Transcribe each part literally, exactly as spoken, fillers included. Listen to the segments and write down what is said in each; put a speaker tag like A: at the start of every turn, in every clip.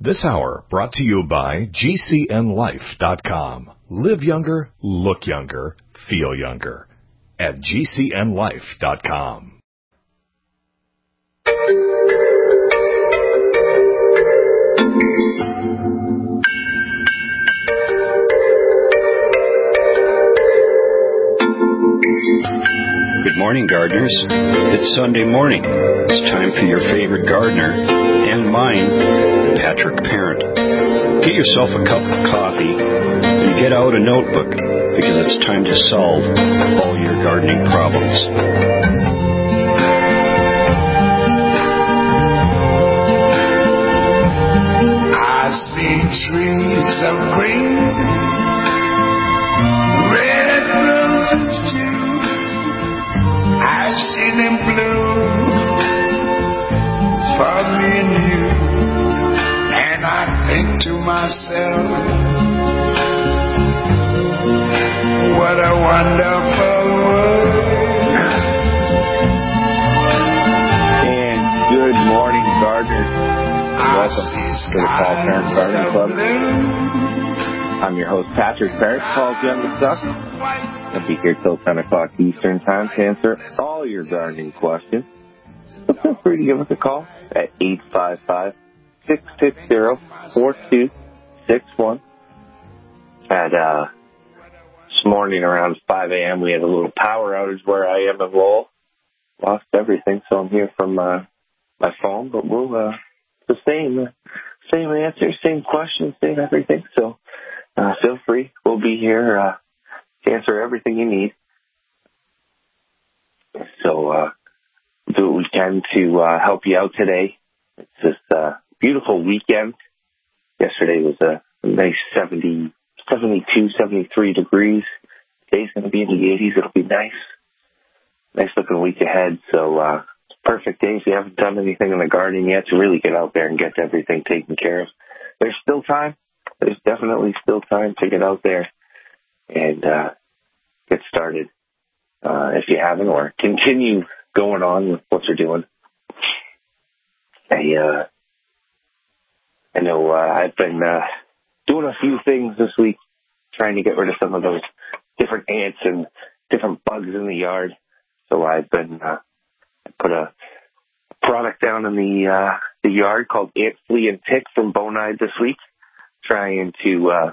A: This hour brought to you by G C N life dot com. Live younger, look younger, feel younger at G C N life dot com.
B: Good morning, gardeners. It's Sunday morning. It's time for your favorite gardener and mine, Patrick Parent. Get yourself a cup of coffee and get out a notebook because it's time to solve all your gardening problems.
C: I see trees of green, red roses too. I see them bloom for me and you, and I think to myself, what a wonderful world.
D: And good morning, gardeners. Welcome to the Paul Parent Gardening Club. I'm your host, Patrick Parent. Paul's youngest son. I'll be here till ten o'clock Eastern Time to answer all your gardening questions. So feel free to give us a call at eight five five, six six zero, four two six one. At, uh, this morning around five a.m. we had a little power outage where I am in Lowell. Lost everything, so I'm here from uh, my phone, but we'll, uh, the same, uh, same answer, same question, same everything. So uh, feel free. We'll be here uh, to answer everything you need. So uh, do what we can to uh, help you out today. It's this uh, beautiful weekend. Yesterday was a nice seventy, seventy-two, seventy-three degrees. Today's going to be in the eighties. It'll be nice. Nice looking week ahead. So uh, it's a perfect day if you haven't done anything in the garden yet to really get out there and get everything taken care of. There's still time. There's definitely still time to get out there and uh, get started uh, if you haven't, or continue going on with what you're doing. I, uh, I know uh, I've been uh, doing a few things this week, trying to get rid of some of those different ants and different bugs in the yard. So I've been uh, I put a product down in the uh, the yard called Ant, Flea, and Tick from Bonide this week, trying to uh,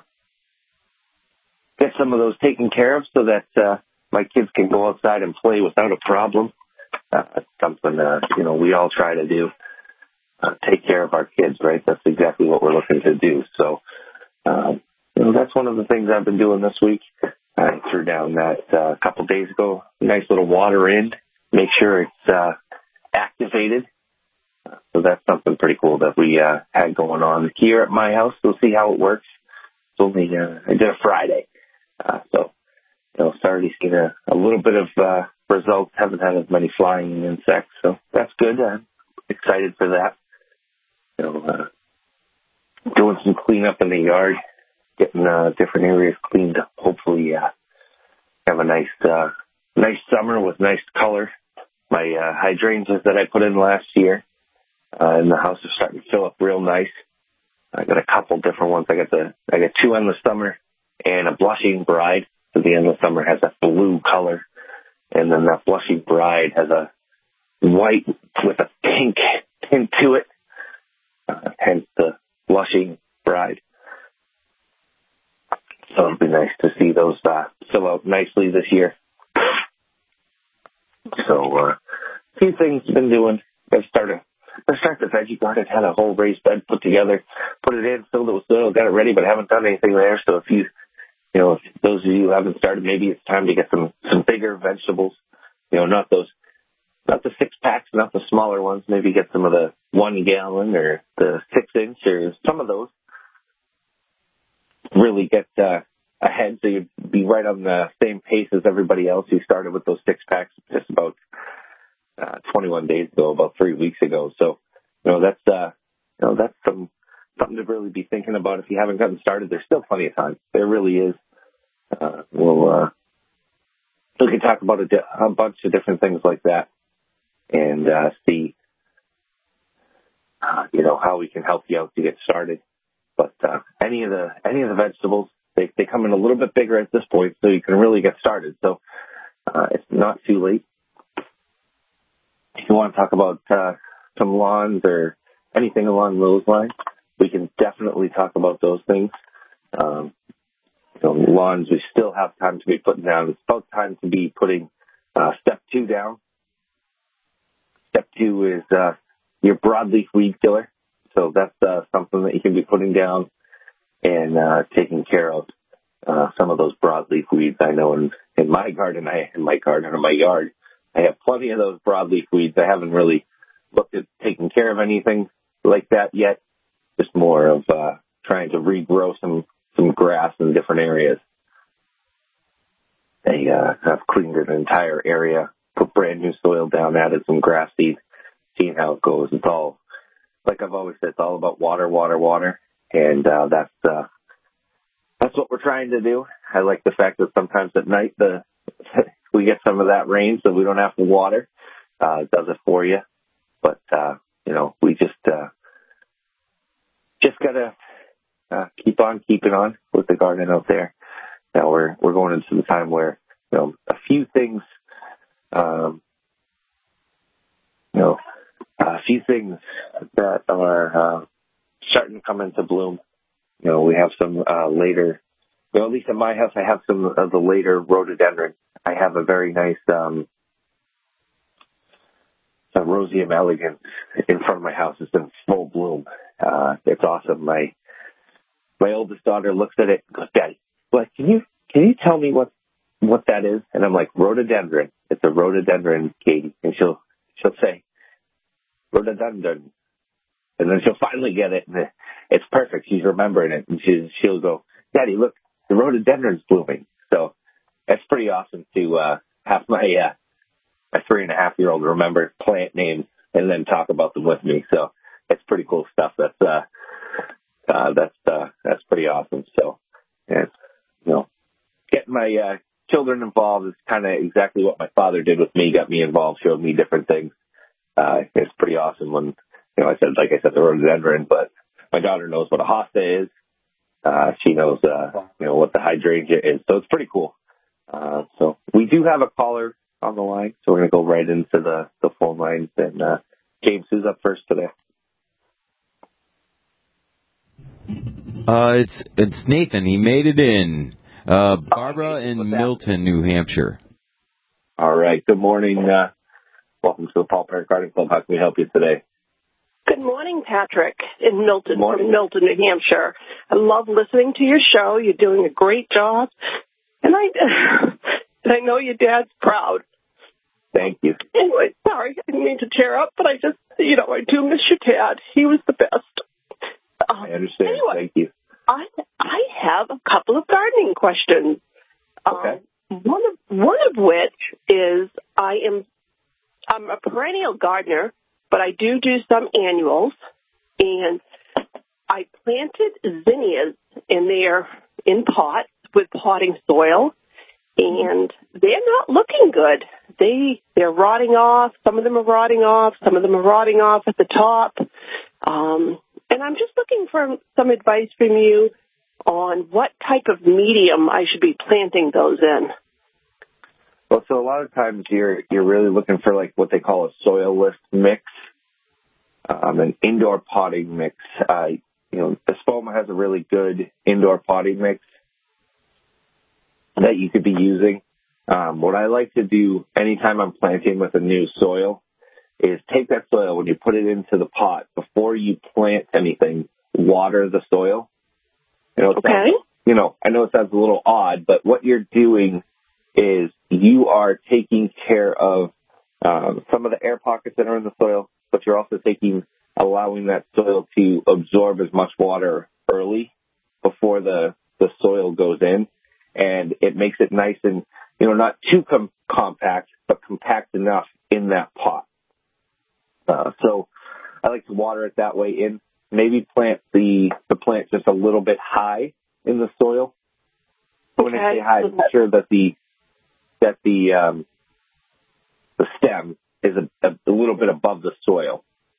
D: get some of those taken care of so that uh, my kids can go outside and play without a problem. Uh, it's something, uh, you know, we all try to do, uh, take care of our kids, right? That's exactly what we're looking to do. So, uh, you know, that's one of the things I've been doing this week. I threw down that uh, a couple days ago, nice little water in, make sure it's uh, activated. Uh, so that's something pretty cool that we uh, had going on here at my house. We'll see how it works. It's only, uh, I did a Friday. Uh, so, you know, started seeing a, a little bit of uh, results. Haven't had as many flying insects, so that's good. I'm excited for that. You know, uh, doing some cleanup in the yard, getting uh, different areas cleaned up. Hopefully, uh, have a nice, uh, nice summer with nice color. My uh, hydrangeas that I put in last year uh, in the house are starting to fill up real nice. I got a couple different ones. I got the, I got two Endless Summer and a Blushing Bride. So the Endless Summer has a blue color, and then that Blushing Bride has a white with a pink tint to it, uh, hence the Blushing Bride. So it'll be nice to see those uh, fill out nicely this year. So uh, a few things I've been doing. I've started, I started the veggie garden, had a whole raised bed put together, put it in, filled it with soil, got it ready, but haven't done anything there. So if you You know, if those of you who haven't started, maybe it's time to get some, some bigger vegetables. You know, not those, not the six packs, not the smaller ones. Maybe get some of the one gallon or the six inch or some of those. Really get uh, ahead so you'd be right on the same pace as everybody else who started with those six packs just about uh, twenty-one days ago, about three weeks ago. So, you know, that's, uh, you know, that's some, something to really be thinking about. If you haven't gotten started, there's still plenty of time. There really is. Uh, we'll, uh, we can talk about a, di- a bunch of different things like that and uh, see uh, you know, how we can help you out to get started. But uh, any of the any of the vegetables, they, they come in a little bit bigger at this point, so you can really get started. So uh, it's not too late. If you want to talk about uh, some lawns or anything along those lines, we can definitely talk about those things. Um, so lawns, we still have time to be putting down. It's about time to be putting uh, step two down. Step two is uh, your broadleaf weed killer. So that's uh, something that you can be putting down and uh, taking care of uh, some of those broadleaf weeds. I know in, in my garden, I in my garden or my yard, I have plenty of those broadleaf weeds. I haven't really looked at taking care of anything like that yet. Just more of uh, trying to regrow some, some grass in different areas. I uh, have cleaned an entire area, put brand new soil down, added some grass seed, seeing how it goes. It's all, like I've always said, it's all about water, water, water. And uh, that's uh, that's what we're trying to do. I like the fact that sometimes at night the we get some of that rain, so we don't have to water. Uh, it does it for you. But, uh, you know, we just uh, just got to uh, keep on keeping on with the garden out there. Now we're we're going into the time where, you know, a few things, um, you know, a few things that are uh, starting to come into bloom. You know, we have some uh, later, you know, at least in my house, I have some of the later rhododendron. I have a very nice um, a Roseum elegans in front of my house. It's in full bloom. Uh, it's awesome. My my oldest daughter looks at it and goes, "Daddy, like, can you can you tell me what what that is?" And I'm like, "Rhododendron. It's a rhododendron, Katie." And she'll she'll say, "Rhododendron." And then she'll finally get it, and it's perfect. She's remembering it, and she, she'll go, "Daddy, look, the rhododendron's blooming." So that's pretty awesome to uh, have my uh, my three and a half year old remember plant names and then talk about them with me. So it's pretty cool stuff. That's uh, uh, that's uh, that's pretty awesome. So, yeah, you know, getting my uh, children involved is kind of exactly what my father did with me. Got me involved, showed me different things. Uh, it's pretty awesome when. You know, I said, like I said, the rhododendron, but my daughter knows what a hosta is. Uh, she knows, uh, you know, what the hydrangea is. So it's pretty cool. Uh, so we do have a caller on the line, so we're going to go right into the, the phone lines. And, uh, James, who's up first today?
E: Uh, it's, it's Nathan. He made it in. Uh, Barbara oh, in Milton, New Hampshire.
D: All right. Good morning. Uh, welcome to the Paul Parent Garden Club. How can we help you today?
F: Good morning, Patrick, in Milton, from Milton, New Hampshire. I love listening to your show. You're doing a great job. And I, and I know your dad's proud.
D: Thank you.
F: Anyway, sorry, I didn't mean to tear up, but I just, you know, I do miss your dad. He was the best.
D: Um, I understand. Anyway, Thank you.
F: I, I have a couple of gardening questions.
D: Okay.
F: Um, one of, one of which is I am, I'm a perennial gardener, but I do do some annuals, and I planted zinnias in there in pots with potting soil, and they're not looking good. They, they're rotting off. Some of them are rotting off. Some of them are rotting off at the top. Um, and I'm just looking for some advice from you on what type of medium I should be planting those in.
D: Well, so a lot of times you're you're really looking for like what they call a soilless mix, um, an indoor potting mix. Uh, you know, Espoma has a really good indoor potting mix that you could be using. Um, what I like to do anytime I'm planting with a new soil is take that soil, when you put it into the pot, before you plant anything, water the soil. You know, it
F: okay.
D: Sounds, you know, I know it sounds a little odd, but what you're doing is you are taking care of um, some of the air pockets that are in the soil, but you're also taking, allowing that soil to absorb as much water early before the, the soil goes in. And it makes it nice and, you know, not too com- compact, but compact enough in that pot. Uh, so I like to water it that way in. Maybe plant the, the plant just a little bit high in the soil.
F: Okay.
D: When I say high, make sure that the, that the, um, the stem is a, a, a little bit above the soil.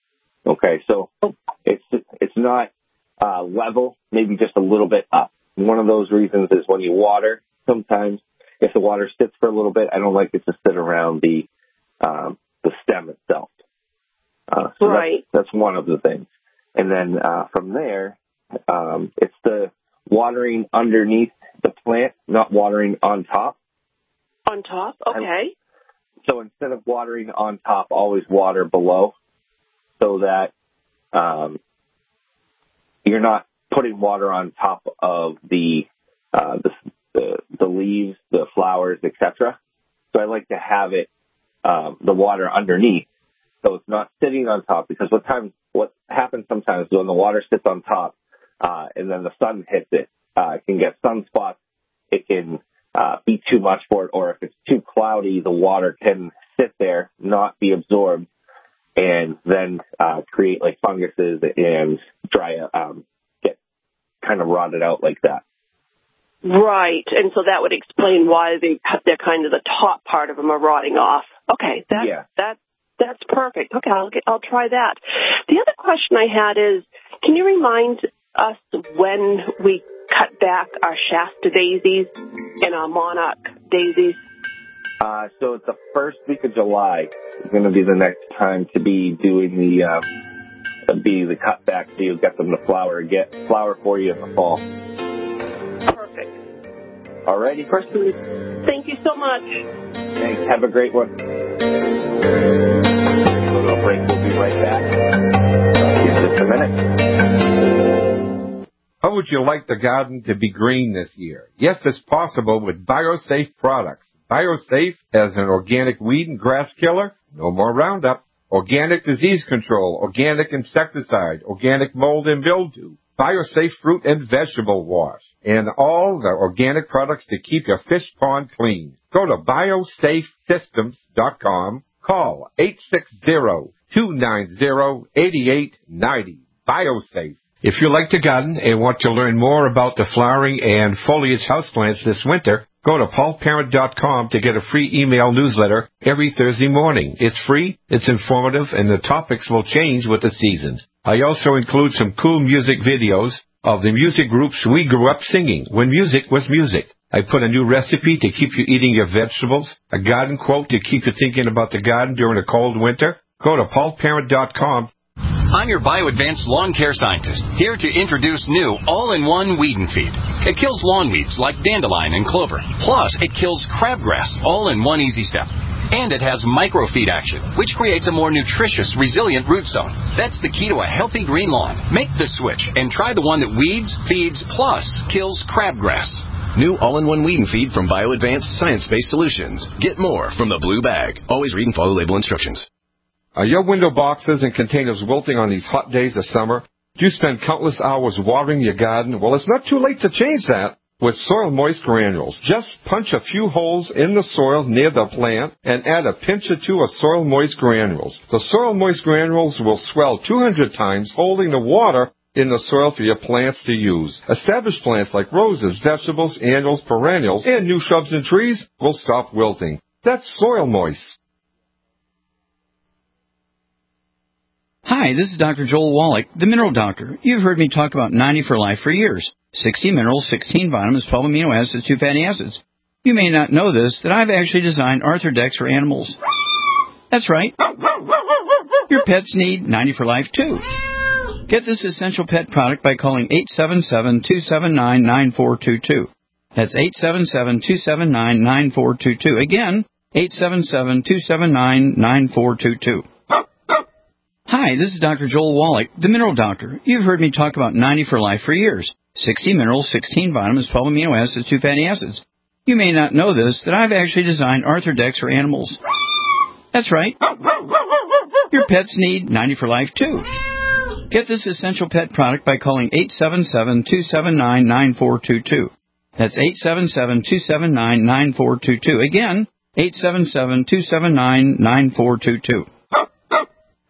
D: Okay, so it's it's not uh, level, maybe just a little bit up. One of those reasons is when you water, sometimes if the water sits for a little bit, I don't like it to sit around the um, the stem itself. Uh, so
F: right.
D: That's, that's one of the things. And then uh, from there, um, it's the watering underneath the plant, not watering on top.
F: On top, okay.
D: So instead of watering on top, always water below, so that um, you're not putting water on top of the, uh, the the the leaves, the flowers, et cetera. So I like to have it um, the water underneath, so it's not sitting on top. Because what times what happens sometimes when the water sits on top uh, and then the sun hits it, uh, it can get sunspots. It can uh, be too much for it, or if it's too cloudy, the water can sit there, not be absorbed, and then uh, create like funguses and dry, um, get kind of rotted out like that.
F: Right, and so that would explain why they they're kind of the top part of them are rotting off. Okay, that
D: yeah.
F: that that's perfect. Okay, I'll get, I'll try that. The other question I had is, can you remind us when we cut back our Shasta daisies and our monarch daisies?
D: Uh, so it's the first week of July. It's going to be the next time to be doing the uh, be the cutback, so you'll get them to flower get flower for you in the fall.
F: Perfect.
D: Alrighty.
F: First week. Thank you so much.
D: Thanks. Have a great one. Go to a break. We'll be right back. See you in just a minute.
G: How would you like the garden to be green this year? Yes, it's possible with BioSafe products. BioSafe as an organic weed and grass killer, no more Roundup, organic disease control, organic insecticide, organic mold and mildew, BioSafe fruit and vegetable wash, and all the organic products to keep your fish pond clean. Go to biosafe systems dot com. Call eight six zero, two nine zero, eight eight nine zero. BioSafe. If you like to garden and want to learn more about the flowering and foliage houseplants this winter, go to paul parent dot com to get a free email newsletter every Thursday morning. It's free, it's informative, and the topics will change with the seasons. I also include some cool music videos of the music groups we grew up singing when music was music. I put a new recipe to keep you eating your vegetables, a garden quote to keep you thinking about the garden during a cold winter. Go to paul parent dot com.
H: I'm your BioAdvanced lawn care scientist, here to introduce new all-in-one weed and feed. It kills lawn weeds like dandelion and clover. Plus, it kills crabgrass, all in one easy step. And it has microfeed action, which creates a more nutritious, resilient root zone. That's the key to a healthy green lawn. Make the switch and try the one that weeds, feeds, plus kills crabgrass.
I: New all-in-one weed and feed from BioAdvanced Science-Based Solutions. Get more from the blue bag. Always read and follow label instructions.
G: Are your window boxes and containers wilting on these hot days of summer? Do you spend countless hours watering your garden? Well, it's not too late to change that with Soil Moist Granules. Just punch a few holes in the soil near the plant and add a pinch or two of Soil Moist Granules. The Soil Moist Granules will swell two hundred times, holding the water in the soil for your plants to use. Established plants like roses, vegetables, annuals, perennials, and new shrubs and trees will stop wilting. That's Soil Moist.
J: Hi, this is Doctor Joel Wallach, the Mineral Doctor. You've heard me talk about ninety for Life for years. sixty minerals, sixteen vitamins, twelve amino acids, two fatty acids. You may not know this, that I've actually designed Arthrodex for animals. That's right. Your pets need ninety for Life, too. Get this essential pet product by calling eight seven seven, two seven nine, nine four two two. That's eight seven seven, two seven nine, nine four two two. Again, eight seven seven, two seven nine, nine four two two. Hi, this is Doctor Joel Wallach, the Mineral Doctor. You've heard me talk about ninety for Life for years. sixty minerals, sixteen vitamins, twelve amino acids, two fatty acids. You may not know this, that I've actually designed Arthrodex for animals. That's right. Your pets need ninety for Life, too. Get this essential pet product by calling eight seven seven, two seven nine, nine four two two. That's eight seven seven, two seven nine, nine four two two. Again, eight seven seven, two seven nine, nine four two two.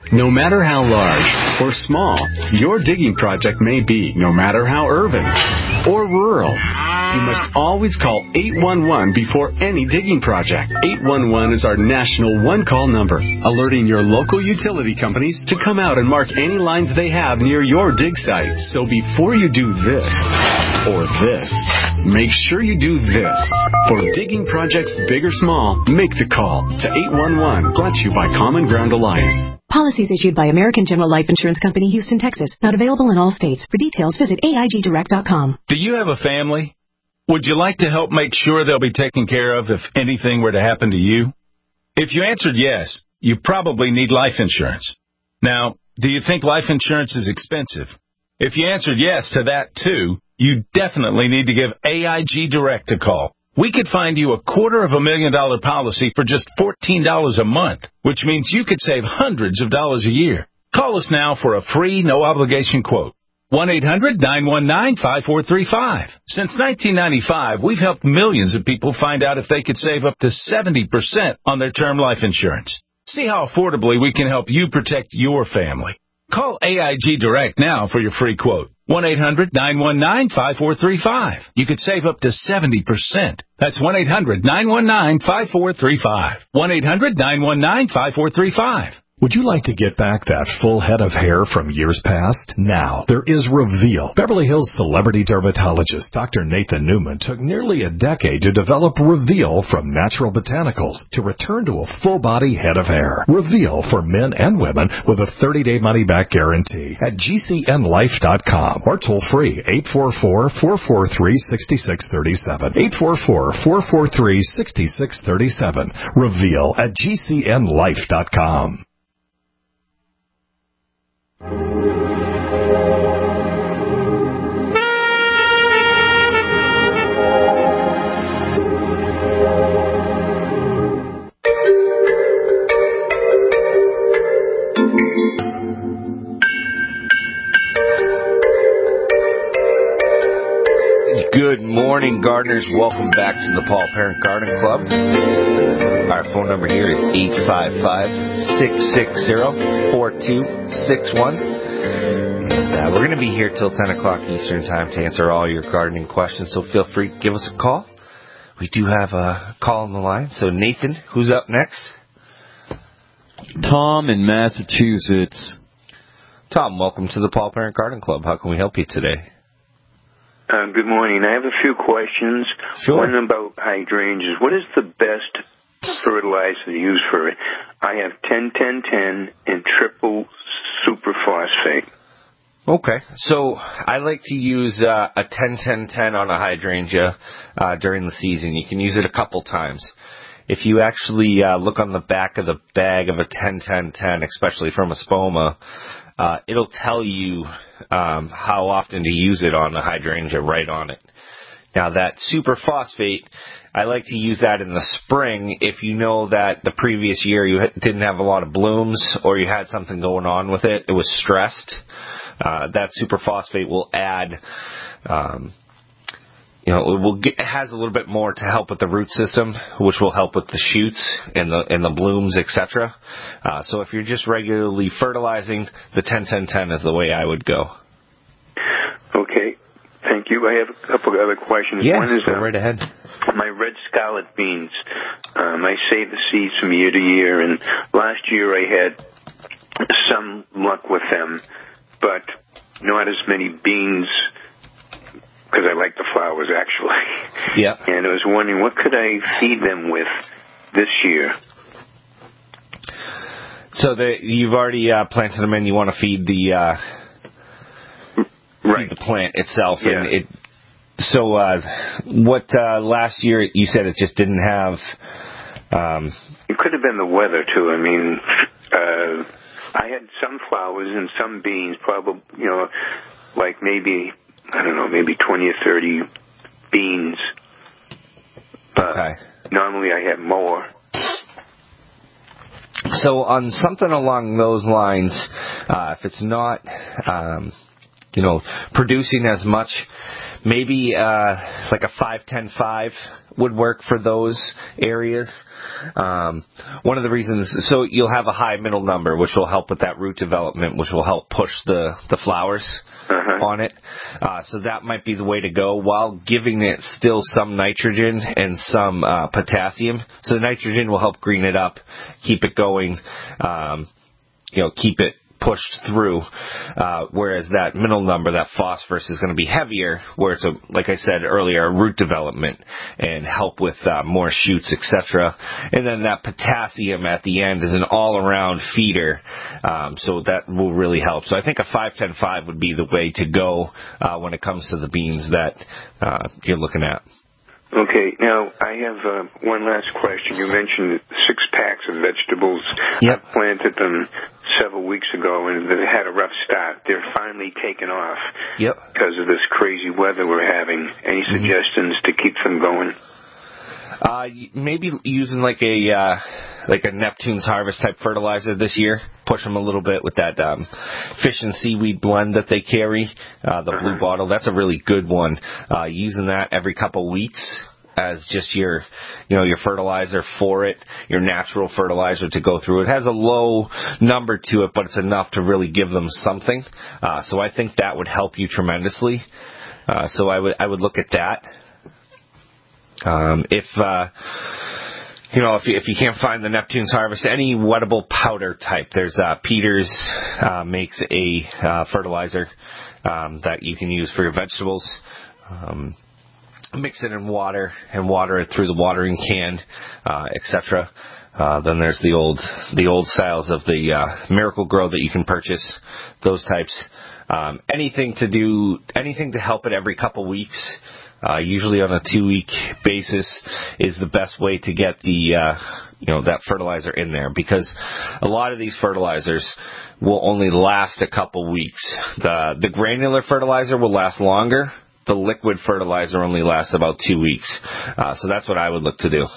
K: No matter how large or small your digging project may be, no matter how urban or rural, you must always call eight one one before any digging project. eight one one is our national one-call number, alerting your local utility companies to come out and mark any lines they have near your dig site. So before you do this or this, make sure you do this. For digging projects big or small, make the call to eight one one, brought to you by Common Ground Alliance.
L: Policies issued by American General Life Insurance Company, Houston, Texas. Not available in all states. For details, visit A I G direct dot com.
M: Do you have a family? Would you like to help make sure they'll be taken care of if anything were to happen to you? If you answered yes, you probably need life insurance. Now, do you think life insurance is expensive? If you answered yes to that too, you definitely need to give A I G Direct a call. We could find you a quarter of a million dollar policy for just fourteen dollars a month, which means you could save hundreds of dollars a year. Call us now for a free, no-obligation quote. one eight hundred nine one nine five four three five. Since nineteen ninety-five, we've helped millions of people find out if they could save up to seventy percent on their term life insurance. See how affordably we can help you protect your family. Call A I G Direct now for your free quote. one eight hundred nine one nine five four three five. You could save up to seventy percent. That's one eight hundred nine one nine five four three five. one eight hundred nine one nine five four three five.
A: Would you like to get back that full head of hair from years past? Now, there is Reveal. Beverly Hills celebrity dermatologist Doctor Nathan Newman took nearly a decade to develop Reveal from natural botanicals to return to a full-body head of hair. Reveal for men and women with a thirty-day money-back guarantee at G C N life dot com or toll-free eight four four, four four three, six six three seven. eight four four, four four three, six six three seven. Reveal at G C N life dot com.
N: Good morning, gardeners. Welcome back to the Paul Parent Garden Club. Our phone number here is eight five five, six six zero, four two six one. And uh, we're going to be here till ten o'clock Eastern Time to answer all your gardening questions, so feel free to give us a call. We do have a call on the line. So, Nathan, who's up next?
E: Tom in Massachusetts.
N: Tom, welcome to the Paul Parent Garden Club. How can we help you today?
O: Uh, good morning. I have a few questions.
N: Sure.
O: One about hydrangeas. What is the best fertilizer to use for it? I have ten ten ten and triple superphosphate.
N: Okay. So I like to use uh, a ten ten ten on a hydrangea uh, during the season. You can use it a couple times. If you actually uh, look on the back of the bag of a ten ten ten, especially from a spoma, uh, it'll tell you um, how often to use it on the hydrangea right on it. Now, that superphosphate, I like to use that in the spring if you know that the previous year you didn't have a lot of blooms or you had something going on with it, it was stressed. Uh, that superphosphate will add, um, you know, it, will get, it has a little bit more to help with the root system, which will help with the shoots and the and the blooms, et cetera. Uh, so if you're just regularly fertilizing, the ten ten ten is the way I would go.
O: Okay, thank you. I have a couple of other questions.
N: Yeah,
O: One is
N: go
O: uh,
N: right ahead.
O: My red scarlet beans. Um, I save the seeds from year to year, and last year I had some luck with them, but not as many beans, because I like the flowers, actually.
N: Yeah.
O: And I was wondering, what could I feed them with this year?
N: So the, you've already uh, planted them in. You want to feed the uh,
O: right.
N: feed the plant itself.
O: Yeah.
N: And it, so uh, what uh, last year you said it just didn't have... Um,
O: it could have been the weather, too. I mean... Uh, I had some flowers and some beans, probably, you know, like maybe, I don't know, maybe twenty or thirty beans. Uh,
N: okay.
O: Normally I have more.
N: So on something along those lines, uh, if it's not, um, you know, producing as much, maybe uh, like a five ten five would work for those areas. Um, one of the reasons, so you'll have a high middle number, which will help with that root development, which will help push the, the flowers uh-huh. on it. Uh, so that might be the way to go, while giving it still some nitrogen and some uh, potassium. So the nitrogen will help green it up, keep it going, um, you know, keep it pushed through, uh, whereas that middle number, that phosphorus, is going to be heavier, where it's, a, like I said earlier, a root development and help with uh, more shoots, et cetera. And then that potassium at the end is an all-around feeder, um, so that will really help. So I think a five ten five would be the way to go uh, when it comes to the beans that uh, you're looking at.
O: Okay, now I have uh, one last question. You mentioned six packs of vegetables.
N: Yep.
O: I planted them several weeks ago, and they had a rough start. They're finally taken off
N: yep.
O: because of this crazy weather we're having. Any mm-hmm. suggestions to keep them going?
N: Uh, maybe using like a uh, like a Neptune's Harvest type fertilizer this year. Push them a little bit with that um, fish and seaweed blend that they carry, uh, the blue bottle. That's a really good one. Uh, using that every couple weeks as just your, you know, your fertilizer for it, your natural fertilizer to go through. It has a low number to it, but it's enough to really give them something. Uh, so I think that would help you tremendously. Uh, so I would I would look at that. Um, if, uh, you know, if you, if you can't find the Neptune's Harvest, any wettable powder type, there's, uh, Peters, uh, makes a, uh, fertilizer, um, that you can use for your vegetables. Um, mix it in water and water it through the watering can, uh, et cetera. Uh, then there's the old, the old styles of the, uh, Miracle Grow that you can purchase, those types. Um, anything to do, anything to help it every couple weeks. Uh, usually on a two-week basis is the best way to get the, uh, you know, that fertilizer in there, because a lot of these fertilizers will only last a couple weeks. The, the granular fertilizer will last longer. The liquid fertilizer only lasts about two weeks. Uh, so that's what I would look to do.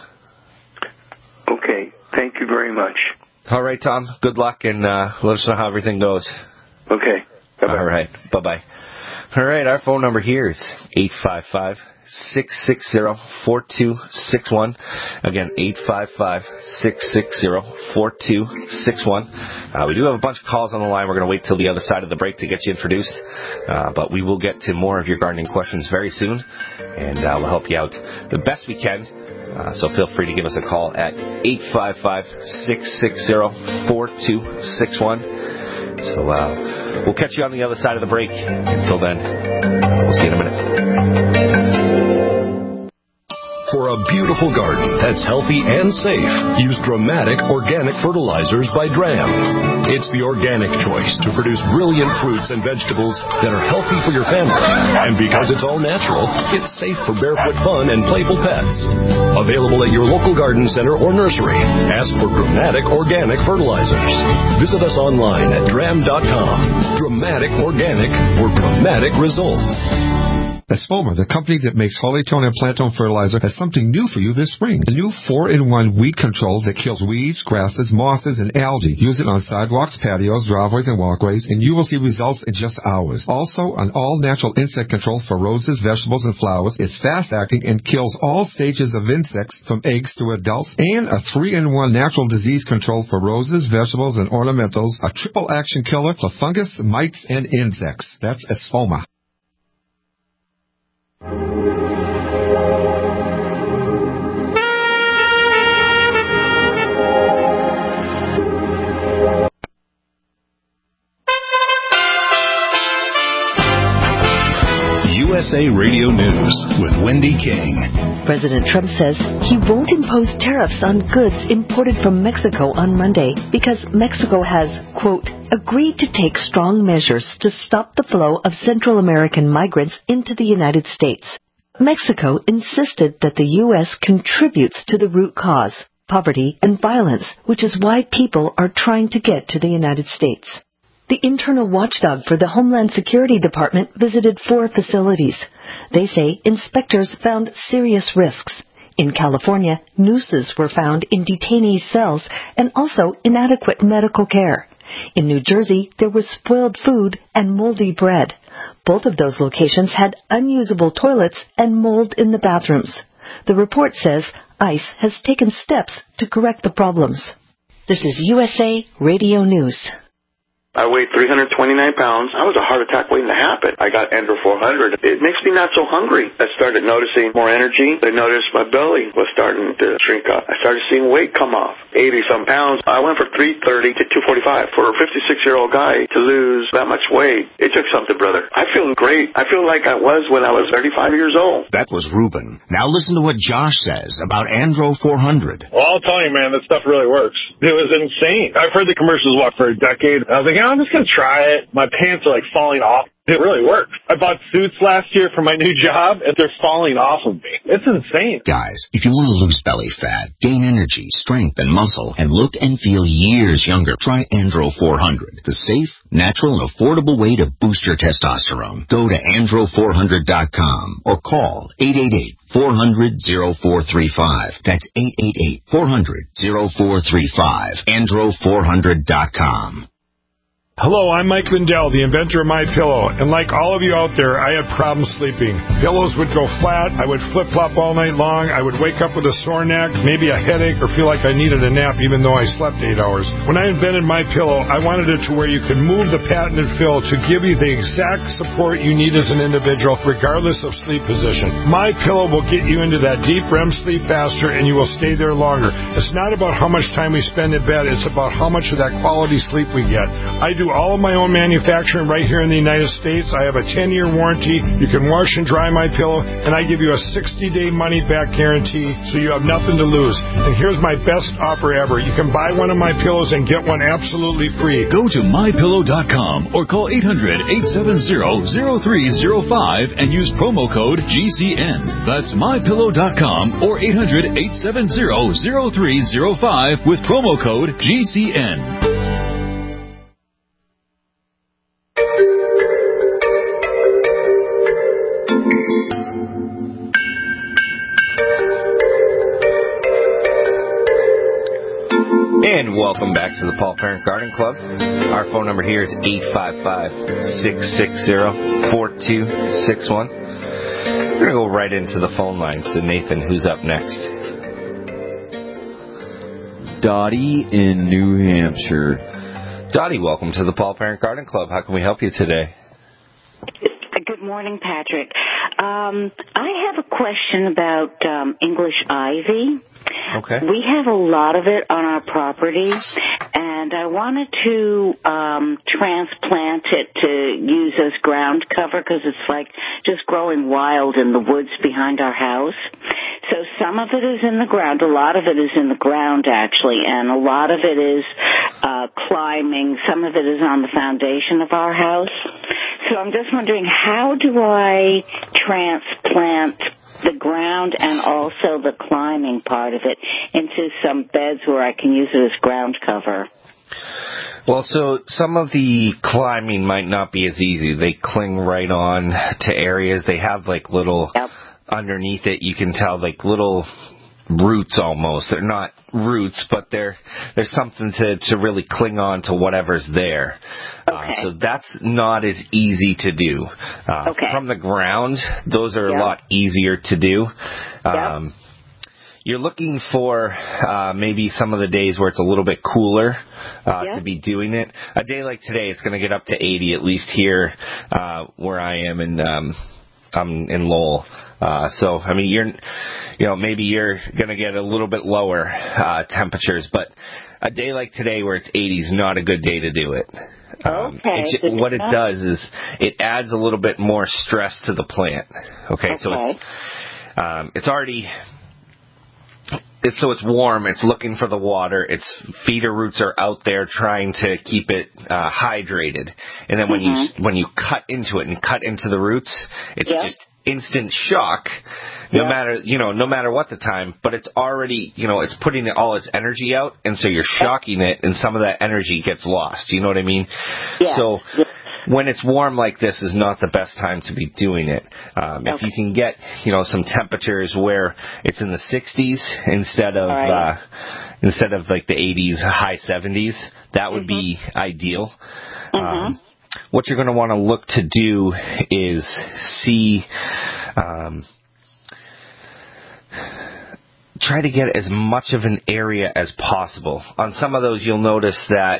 O: Okay. Thank you very much.
N: All right, Tom. Good luck, and uh, let us know how everything goes.
O: Okay. Bye-bye.
N: All right. Bye-bye. All right, our phone number here is eight five five, six six zero, four two six one. Again, eight five five, six six zero, four two six one. Uh, we do have a bunch of calls on the line. We're going to wait till the other side of the break to get you introduced. Uh, but we will get to more of your gardening questions very soon, and uh, we'll help you out the best we can. Uh, so feel free to give us a call at eight five five, six six zero, four two six one. So uh, we'll catch you on the other side of the break. Until then, we'll see you in a minute.
A: For a beautiful garden that's healthy and safe, use Dramatic Organic Fertilizers by Dram. It's the organic choice to produce brilliant fruits and vegetables that are healthy for your family. And because it's all natural, it's safe for barefoot fun and playful pets. Available at your local garden center or nursery. Ask for Dramatic Organic Fertilizers. Visit us online at dram dot com. Dramatic Organic for dramatic results.
P: Espoma, the company that makes Holytone and Plantone fertilizer, has something new for you this spring. A new four in one weed control that kills weeds, grasses, mosses, and algae. Use it on sidewalks, patios, driveways, and walkways, and you will see results in just hours. Also, an all-natural insect control for roses, vegetables, and flowers. It's fast-acting and kills all stages of insects from eggs to adults. And a three in one natural disease control for roses, vegetables, and ornamentals. A triple-action killer for fungus, mites, and insects. That's Espoma.
A: U S A Radio News with Wendy King.
Q: President Trump says he won't impose tariffs on goods imported from Mexico on Monday because Mexico has, quote, agreed to take strong measures to stop the flow of Central American migrants into the United States. Mexico insisted that the U S contributes to the root cause, poverty and violence, which is why people are trying to get to the United States. The internal watchdog for the Homeland Security Department visited four facilities. They say inspectors found serious risks. In California, nooses were found in detainee cells and also inadequate medical care. In New Jersey, there was spoiled food and moldy bread. Both of those locations had unusable toilets and mold in the bathrooms. The report says ICE has taken steps to correct the problems. This is U S A Radio News.
R: I weighed three hundred twenty-nine pounds. I was a heart attack waiting to happen. I got Andro four hundred. It makes me not so hungry. I started noticing more energy. I noticed my belly was starting to shrink up. I started seeing weight come off, eighty-some pounds. I went from three thirty to two forty-five. For a fifty-six-year-old guy to lose that much weight, it took something, brother. I feel great. I feel like I was when I was thirty-five years old.
S: That was Ruben. Now listen to what Josh says about Andro four hundred.
T: Well, I'll tell you, man, that stuff really works. It was insane. I've heard the commercials, what, for a decade. I was like, I'm just going to try it. My pants are like falling off. It really works. I bought suits last year for my new job, and they're falling off of me. It's insane.
S: Guys, if you want to lose belly fat, gain energy, strength, and muscle, and look and feel years younger, try Andro four hundred, the safe, natural, and affordable way to boost your testosterone. Go to andro four hundred dot com or call eight eight eight, four hundred, oh four three five. That's eight eight eight, four hundred, oh four three five. andro four hundred dot com.
U: Hello, I'm Mike Lindell, the inventor of MyPillow, and like all of you out there, I had problems sleeping. Pillows would go flat, I would flip-flop all night long, I would wake up with a sore neck, maybe a headache, or feel like I needed a nap even though I slept eight hours. When I invented MyPillow, I wanted it to where you could move the patented fill to give you the exact support you need as an individual, regardless of sleep position. MyPillow will get you into that deep R E M sleep faster, and you will stay there longer. It's not about how much time we spend in bed, it's about how much of that quality sleep we get. I do all of my own manufacturing right here in the United States. I have a ten-year warranty. You can wash and dry my pillow, and I give you a sixty-day money-back guarantee, so you have nothing to lose. And here's my best offer ever. You can buy one of my pillows and get one absolutely free.
V: Go to my pillow dot com or call eight hundred, eight seven zero, zero three zero five and use promo code G C N. That's my pillow dot com or eight hundred, eight seven zero, zero three zero five with promo code G C N.
N: And welcome back to the Paul Parent Garden Club. Our phone number here is eight five five, six six zero, four two six one. We're going to go right into the phone line. So, Nathan, who's up next?
E: Dottie in New Hampshire.
N: Dottie, welcome to the Paul Parent Garden Club. How can we help you today?
W: Good morning, Patrick. Um, I have a question about um, English ivy.
N: Okay.
W: We have a lot of it on our property, and I wanted to um, transplant it to use as ground cover because it's like just growing wild in the woods behind our house. So some of it is in the ground, a lot of it is in the ground actually, and a lot of it is uh, climbing, some of it is on the foundation of our house. So I'm just wondering, how do I transplant the ground and also the climbing part of it into some beds where I can use it as ground cover?
N: Well, so some of the climbing might not be as easy. They cling right on to areas. They have like little, yep. Underneath it, you can tell like little roots almost. They're not roots, but they're, there's something to, to really cling on to whatever's there. Okay. Uh, so that's not as easy to do. Uh, okay. From the ground, those are yep. a lot easier to do. Um, yep. You're looking for uh, maybe some of the days where it's a little bit cooler uh, yep. to be doing it. A day like today, it's going to get up to eighty, at least here uh, where I am in um, I'm in Lowell. Uh, so, I mean, you're, you know, maybe you're going to get a little bit lower uh, temperatures, but a day like today where it's eighty is not a good day to do it. Um,
W: okay.
N: It, what it does is it adds a little bit more stress to the plant. Okay, okay. so it's um, it's already. It's, so it's warm, it's looking for the water, its feeder roots are out there trying to keep it uh, hydrated. And then when mm-hmm. you when you cut into it and cut into the roots, it's yep. just instant shock, no yep. matter, you know, no matter what the time, but it's already, you know, it's putting all its energy out, and so you're shocking it, and some of that energy gets lost. You know what I mean? Yeah. So when it's warm like this is not the best time to be doing it. Um, okay. If you can get, you know, some temperatures where it's in the sixties instead of right. uh, instead of like the eighties, high seventies, that would mm-hmm. be ideal. Mm-hmm. Um, what you're going to want to look to do is see, um, try to get as much of an area as possible. On some of those, you'll notice that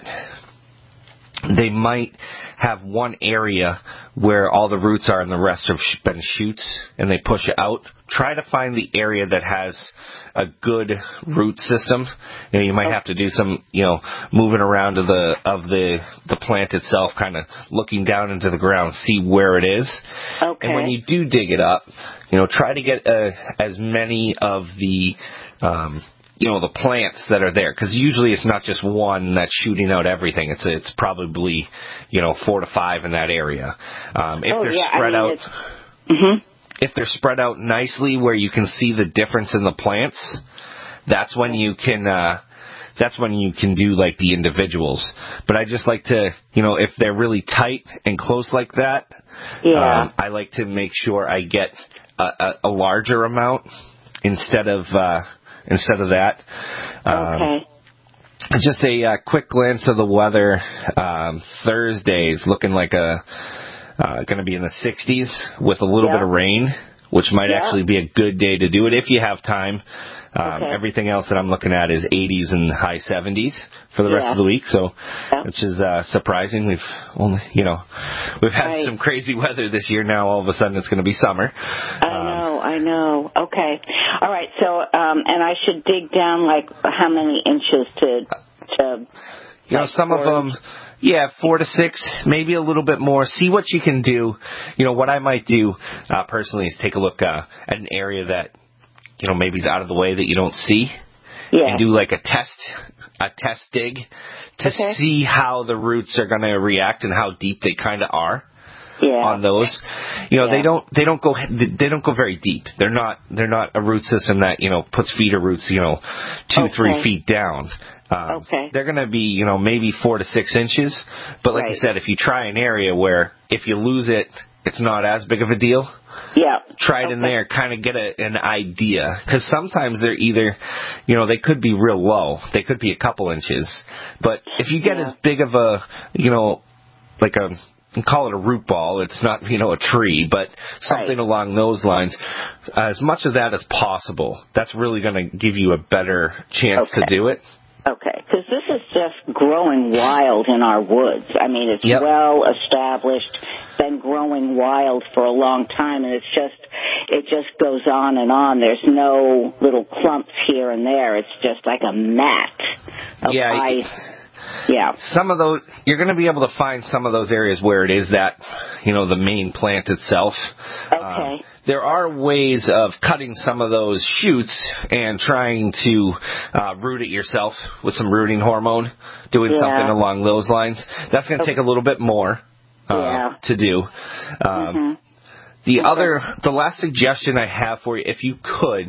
N: they might have one area where all the roots are and the rest have been shoots, and they push out. Try to find the area that has a good root system. You know, you might have to do some, you know, moving around of the of the the plant itself, kind of looking down into the ground, see where it is.
W: Okay.
N: And when you do dig it up, you know, try to get uh, as many of the um, you know, the plants that are there, because usually it's not just one that's shooting out everything. It's it's probably, you know, four to five in that area. Um, if
W: oh,
N: they're
W: yeah,
N: spread
W: I mean,
N: out,
W: mm-hmm.
N: if they're spread out nicely where you can see the difference in the plants, that's when you can. Uh, that's when you can do like the individuals. But I just like to, you know, if they're really tight and close like that,
W: yeah.
N: um, I like to make sure I get a, a, a larger amount instead of. Uh, Instead of that, um,
W: okay.
N: Just a uh, quick glance of the weather. Um, Thursday's looking like a uh, going to be in the sixties with a little
W: yeah.
N: bit of rain, which might
W: yeah.
N: actually be a good day to do it if you have time. Um,
W: okay.
N: Everything else that I'm looking at is eighties and high seventies for the
W: yeah.
N: rest of the week, so
W: yeah.
N: which is uh, surprising. We've only, you know, we've had
W: right.
N: some crazy weather this year. Now all of a sudden it's going to be summer.
W: I know, I know. Okay, all right. So, um, and I should dig down like how many inches to to.
N: You know,
W: like
N: some of them. Yeah, four to six, maybe a little bit more. See what you can do. You know, what I might do uh, personally is take a look uh, at an area that, you know, maybe is out of the way that you don't see.
W: Yeah.
N: And do like a test, a test dig to
W: okay.
N: see how the roots are going to react and how deep they kind of are.
W: Yeah.
N: On those, you know,
W: yeah.
N: they don't they don't go they don't go very deep. They're not they're not a root system that, you know, puts feeder roots, you know, two
W: okay.
N: three feet down. Um,
W: okay.
N: They're going to be, you know, maybe four to six inches. But like
W: right.
N: I said, if you try an area where if you lose it, it's not as big of a deal.
W: Yeah.
N: Try it
W: okay.
N: in there, kind of get a, an idea. Because sometimes they're either, you know, they could be real low. They could be a couple inches. But if you get
W: yeah.
N: as big of a, you know, like a, call it a root ball, it's not, you know, a tree, but something
W: right.
N: along those lines, as much of that as possible. That's really going to give you a better chance
W: okay.
N: to do it.
W: Okay, because this is just growing wild in our woods. I mean, it's
N: yep.
W: well established, been growing wild for a long time, and it's just, it just goes on and on. There's no little clumps here and there. It's just like a mat of
N: yeah,
W: ice. Yeah.
N: Some of those, you're going to be able to find some of those areas where it is that, you know, the main plant itself.
W: Okay.
N: Um, there are ways of cutting some of those shoots and trying to uh, root it yourself with some rooting hormone, doing
W: yeah.
N: something along those lines. That's going to
W: okay.
N: take a little bit more uh,
W: yeah.
N: to do. Um,
W: mm-hmm.
N: The
W: okay.
N: other, the last suggestion I have for you, if you could,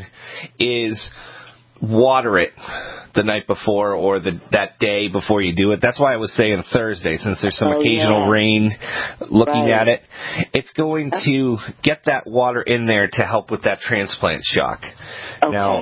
N: is water it the night before or the that day before you do it. That's why I was saying Thursday, since there's some
W: oh,
N: occasional
W: yeah.
N: rain. Looking
W: right.
N: at it, it's going to get that water in there to help with that transplant shock.
W: Okay.
N: Now,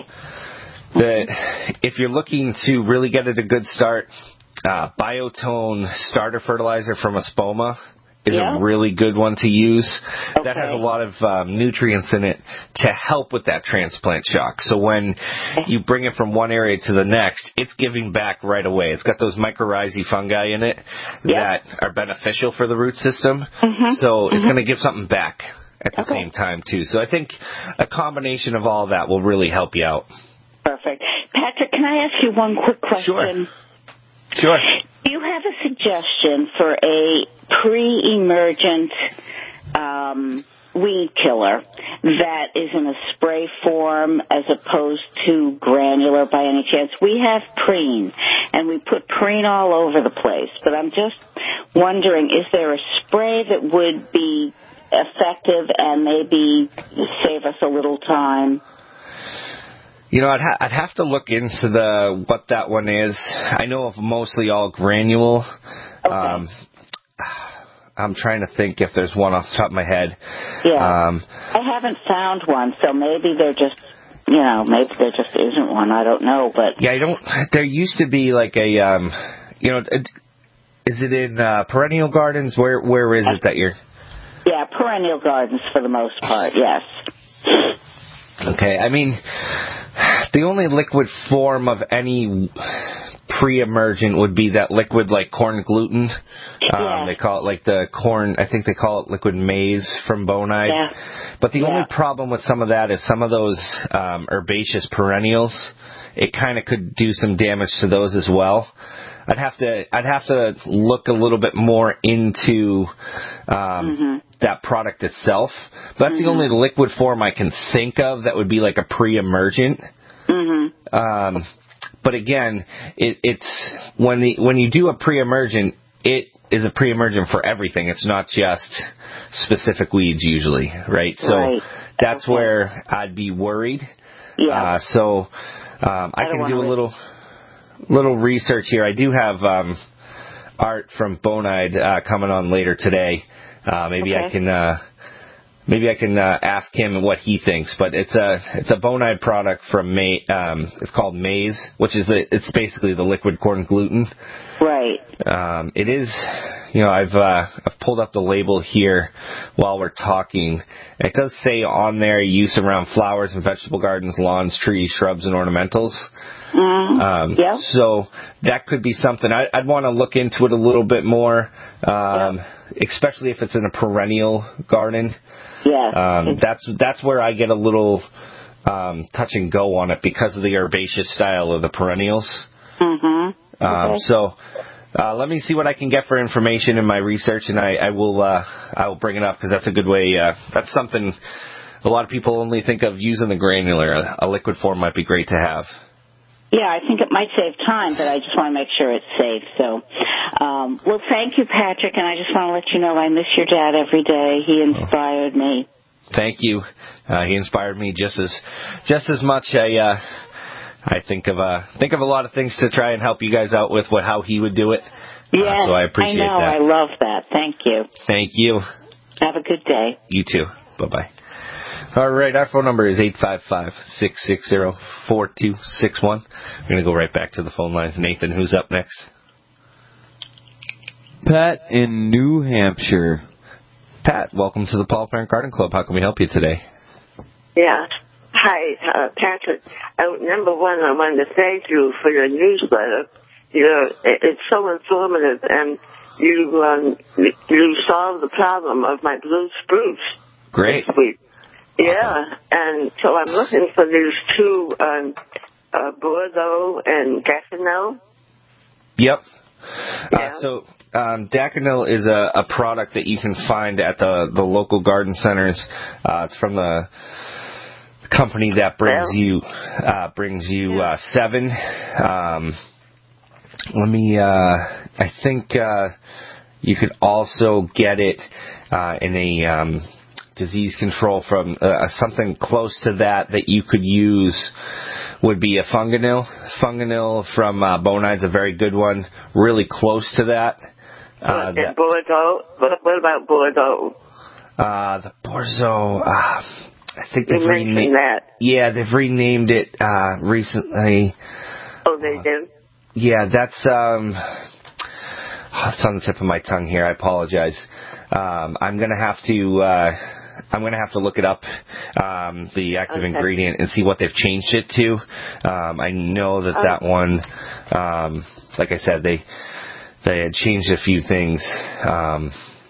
N: the, if you're looking to really get it a good start, uh, Biotone starter fertilizer from Espoma is
W: yeah.
N: a really good one to use.
W: Okay.
N: That has a lot of um, nutrients in it to help with that transplant shock. So when you bring it from one area to the next, it's giving back right away. It's got those mycorrhizae fungi in it
W: yep.
N: that are beneficial for the root system.
W: Mm-hmm.
N: So
W: mm-hmm.
N: it's going to give something back at the
W: okay.
N: same time, too. So I think a combination of all that will really help you out.
W: Perfect. Patrick, can I ask you one quick question?
N: Sure. Sure.
W: Do you have a suggestion for a pre-emergent um, weed killer that is in a spray form as opposed to granular by any chance? We have preen, and we put preen all over the place, but I'm just wondering, is there a spray that would be effective and maybe save us a little time?
N: You know, I'd, ha- I'd have to look into the what that one is. I know of mostly all granule.
W: Okay.
N: Um, I'm trying to think if there's one off the top of my head.
W: Yeah.
N: Um,
W: I haven't found one, so maybe there just, you know, maybe there just isn't one. I don't know, but
N: yeah, I don't. There used to be like a, um, you know, it, Is it in uh, perennial gardens? Where Where is it that you're...
W: Yeah, perennial gardens for the most part, yes.
N: Okay, I mean, the only liquid form of any pre-emergent would be that liquid like corn gluten. Um, yeah. They call it like the corn, I think they call it liquid maize from Bonide. Yeah. But the yeah. only problem with some of that is some of those um, herbaceous perennials, it kind of could do some damage to those as well. I'd have to I'd have to look a little bit more into um, mm-hmm. that product itself. But that's mm-hmm. the only liquid form I can think of that would be like a pre-emergent. Mm-hmm. Um, but again, it, it's when the when you do a pre-emergent, it is a pre-emergent for everything. It's not just specific weeds usually, right? So right. that's okay. where I'd be worried. Yeah. Uh, so um, I, I can do a little. Little research here. I do have um, Art from Bonide uh, coming on later today. Uh, maybe okay. I can uh, maybe I can uh, ask him what he thinks. But it's a it's a Bonide product from May. Um, it's called Maize, which is the, it's basically the liquid corn gluten.
W: Right.
N: Um, it is. You know, I've uh, I've pulled up the label here while we're talking. It does say on there use around flowers and vegetable gardens, lawns, trees, shrubs, and ornamentals.
W: Mm,
N: um,
W: yeah.
N: So that could be something. I, I'd want to look into it a little bit more, um, yeah. especially if it's in a perennial garden.
W: Yeah.
N: Um, that's that's where I get a little um, touch and go on it because of the herbaceous style of the perennials.
W: Mm-hmm.
N: Um,
W: okay.
N: So. Uh, let me see what I can get for information in my research, and I, I will uh, I will bring it up because that's a good way. Uh, that's something a lot of people only think of using the granular. A, a liquid form might be great to have.
W: Yeah, I think it might save time, but I just want to make sure it's safe. So, um, well, thank you, Patrick, and I just want to let you know I miss your dad every day. He inspired oh. me.
N: Thank you. Uh, he inspired me just as just as much. I. Uh, I think of uh, think of a lot of things to try and help you guys out with what how he would do it.
W: Yeah,
N: uh, so I appreciate
W: I know.
N: that.
W: I love that. Thank you.
N: Thank you.
W: Have a good day.
N: You too. Bye bye. All right, our phone number is eight five five, six six zero, four two six one. We're going to go right back to the phone lines. Nathan, who's up next?
E: Pat in New Hampshire.
N: Pat, welcome to the Paul Parent Garden Club. How can we help you today?
B: Yeah. Hi, uh, Patrick. Uh, number one, I wanted to thank you for your newsletter. You know, it, it's so informative, and you um, you solved the problem of my blue spruce.
N: Great.
B: This week. Yeah, and so I'm looking for these two, um, uh, Bordeaux and Daconel.
N: Yep.
B: Yeah.
N: Uh, so um, Daconel is a, a product that you can find at the, the local garden centers. Uh, it's from the company that brings well, you uh, brings you uh, seven. Um, let me. Uh, I think uh, you could also get it uh, in a um, disease control from uh, something close to that that you could use. Would be a Funganil. Funganil from uh, Bonide's a very good one. Really close to that.
B: Uh, and that, Bordeaux. What, what about Bordeaux?
N: Uh, the Bordeaux. Uh, I think they've
B: you
N: renamed
B: that.
N: Yeah, they've renamed it uh, recently.
B: Oh, they did.
N: Yeah, that's um, oh, it's on the tip of my tongue here. I apologize. Um, I'm gonna have to. Uh, I'm going to have to look it up, um, the active okay. ingredient, and see what they've changed it to. Um, I know that that
B: okay.
N: one, um, like I said, they they had changed a few things. Um,